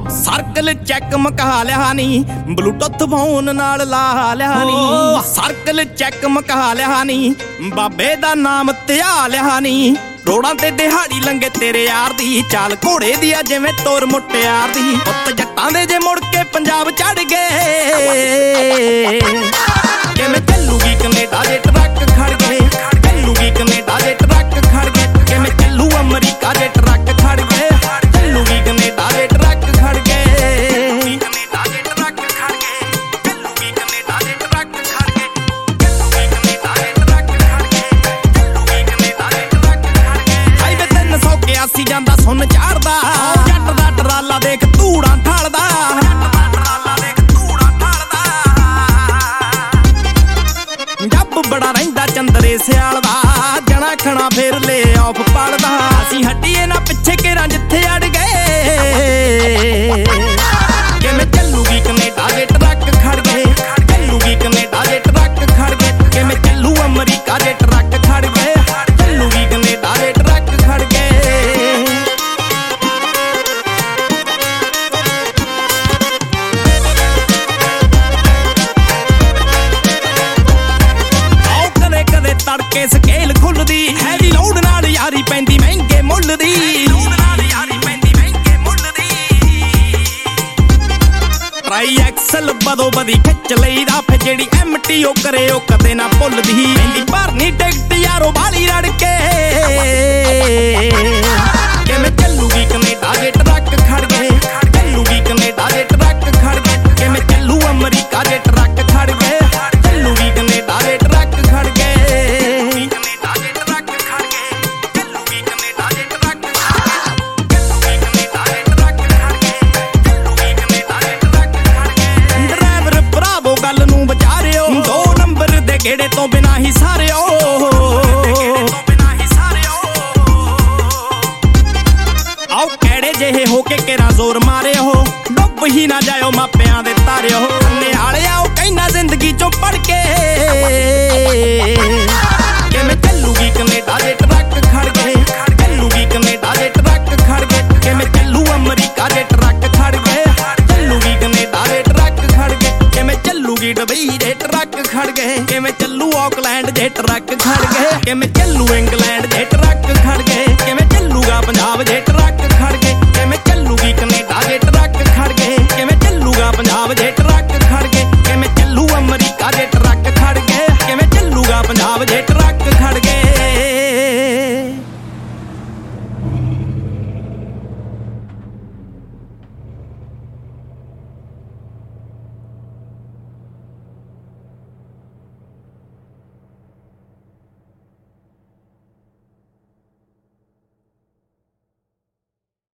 Circle check ਮਕਾ ਲਿਆ ਨੀ, Bluetooth phone ਨਾਲ ਲਾ ਲਿਆ ਨੀ। ਸਰਕਲ ਚੈੱਕ ਮਕਾ ਲਿਆ ਨੀ, ਬਾਬੇ ਦਾ ਨਾਮ ਧਿਆ ਲਿਆ ਨੀ। ਰੋੜਾਂ ਤੇ ਦਿਹਾੜੀ ਲੰਗੇ ਤੇਰੇ ਯਾਰ ਦੀ, ਚਾਲ ਘੋੜੇ ਦੀ ਆ ਜਿਵੇਂ ਤੋਰ ਮੁਟਿਆਰ ਦੀ। ਪੁੱਤ ਜੱਟਾਂ ਦੇ ਜੇ ਮੁੜ ਕੇ ਪੰਜਾਬ ਚੜ ਗਏ, ਕਿਵੇਂ ਚੱਲੂਗੀ ਕਨੇਡਾ ਦੇ ਟਰੱਕ ਖੜ ਗਏ। ਚੱਲੂਗੀ ਕਨੇਡਾ ਦੇ ਟਰੱਕ ਖੜ ਗਏ, ਕਿਵੇਂ ਚੱਲੂ ਅਮਰੀਕਾ ਦੇ ਟਰੱਕ ਖੜ ਗਏ। ਚੱਲੂਗੀ ਕਨੇਡਾ ਦੇ ਟਰੱਕ ਖੜ ਗਏ। ਕਨੇਡਾ ਦੇ ਟਰੱਕ ਖੜ ਗਏ, ਚੱਲੂਗੀ ਕਨੇਡਾ ਦੇ ਟਰੱਕ ਖੜ ਗਏ। ਚੱਲੂਗੀ ਕਨੇਡਾ ਦੇ ਟਰੱਕ ਖੜ ਗਏ, ਚੱਲੂਗੀ ਕਨੇਡਾ ਦੇ ਟਰੱਕ ਖੜ ਗਏ। ਹਾਈਵੇ 381 ਜਾਂਦਾ ਸੁਣ ਚਾੜਦਾ, ਜੱਟ ਦਾ ਟਰਾਲਾ ਦੇਖ ਧੂੜਾਂ ਠਾਲਦਾ। ਜੱਬ ਬੜਾ ਰਹਿੰਦਾ ਚੰਦਰੇ ਸਿਆਲ ਦਾ, ਜਣਾ ਖਣਾ ਫੇਰ ਲੈ ਆਫ ਪੜਦਾ। ਅਸੀਂ ਹੱਡੀਏ ਨਾ ਪਿੱਛੇ ਘੇਰਾਂ ਜਿੱਥੇ ਅੜ ਗਏ, ਕਿਵੇਂ ਚੱਲੂਗੀ ਕਨੇਡਾ ਦੇ ਟਰੱਕ ਖੜ ਗਏ। ਚੱਲੂਗੀ ਕਨੇਡਾ ਦੇ ਟਰੱਕ ਖੜ ਗਏ, ਕਿਵੇਂ ਚੱਲੂ ਅਮਰੀਕਾ ਦੇ ਟਰੱਕ ਖੜ ਗਏ। ਚੱਲੂਗੀ ਕਨੇਡਾ ਦੇ ਟਰੱਕ ਖੜ ਗਏ। ਤੜਕੇ ਸਕੇਲ ਖੁੱਲਦੀ, ਹੈਵੀ ਲੋਡ ਨਾਲ ਯਾਰੀ ਪੈਂਦੀ ਮਹਿੰਗੇ ਮੁੱਲ ਦੀ। ਟਰਾਈ ਐਕਸਲ ਬਦੋ ਬਦੀ ਖਿੱਚ ਲਈਦਾ, ਫਿਰ ਜਿਹੜੀ MT ਉਹ ਕਰੇ ਉਹ ਕਦੇ ਨਾ ਭੁੱਲਦੀ। ਪੈਂਦੀ ਭਰਨੀ ਟਿਕਟ ਯਾਰੋ ਬਾਲੀ ਰੜ ਕੇ, ਕਿਵੇਂ ਚੱਲੂਗੀ ਕਨੇਡਾ ਦੇ ਟਰੱਕ ਖੜ ਗਏ। ਚੱਲੂਗੀ ਕਨੇਡਾ ਦੇ ਟਰੱਕ ਖੜ ਗਏ, ਕਿਵੇਂ ਚੱਲੂ ਅਮਰੀਕਾ ਦੇ ਟਰੱਕ ਖੜ ਗਏ। ਚੱਲੂਗੀ ਕਨੇਡਾ ਦੇ ਟਰੱਕ ਖੜ ਗਏ। ਗੇੜੇ ਤੋਂ ਬਿਨਾ ਹੀ ਸਾਰਿਓ, ਆਓ ਕਿਹੜੇ ਜਿਹੇ ਹੋ ਕੇ ਕਿਹੜਾ ਜ਼ੋਰ ਮਾਰਿਓ। ਡੁੱਬ ਹੀ ਨਾ ਜਾਇਓ ਮਾਪਿਆਂ ਦੇ ਤਾਰਿਓ। ਨਿਹਾਲਿਆ ਉਹ ਕਹਿੰਦਾ ਜ਼ਿੰਦਗੀ ਚੋਂ ਪੜ ਕੇ, ਕਿਵੇਂ ਚੱਲੂਗੀ ਕਨੇਡਾ ਦੇ ਟਰੱਕ ਖੜ ਗਏ। ਚੱਲੂਗੀ ਕਨੇਡਾ ਦੇ ਟਰੱਕ ਖੜ ਗਏ, ਕਿਵੇਂ ਚੱਲੂ ਅਮਰੀਕਾ ਦੇ ਟਰੱਕ ਖੜ ਗਏ। ਚੱਲੂਗੀ ਕਨੇਡਾ ਦੇ ਟਰੱਕ ਖੜ ਗਏ, ਕਿਵੇਂ ਚੱਲੂਗੀ ਦੁਬਈ ਦੇ ਟਰੱਕ ਖੜ ਗਏ। ਕਿਵੇਂ ਚੱਲੂ ਆਕਲੈਂਡ ਦੇ ਟਰੱਕ ਖੜ ਗਏ, ਕਿਵੇਂ ਚੱਲੂ ਇੰਗਲੈਂਡ ਦੇ ਟਰੱਕ ਖੜ ਗਏ। ਕਿਵੇਂ ਚੱਲੂਗਾ ਪੰਜਾਬ ਦੇ ਟਰੱਕ ਖੜ ਗਏ, ਕਿਵੇਂ ਚੱਲੂਗੀ ਕਨੇਡਾ ਦੇ ਟਰੱਕ ਖੜ ਗਏ। ਕਿਵੇਂ ਚੱਲੂਗਾ ਪੰਜਾਬ ਦੇ